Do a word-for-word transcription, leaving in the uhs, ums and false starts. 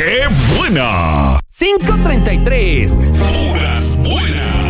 ¡Qué buena! cinco treinta y tres. Puras buenas.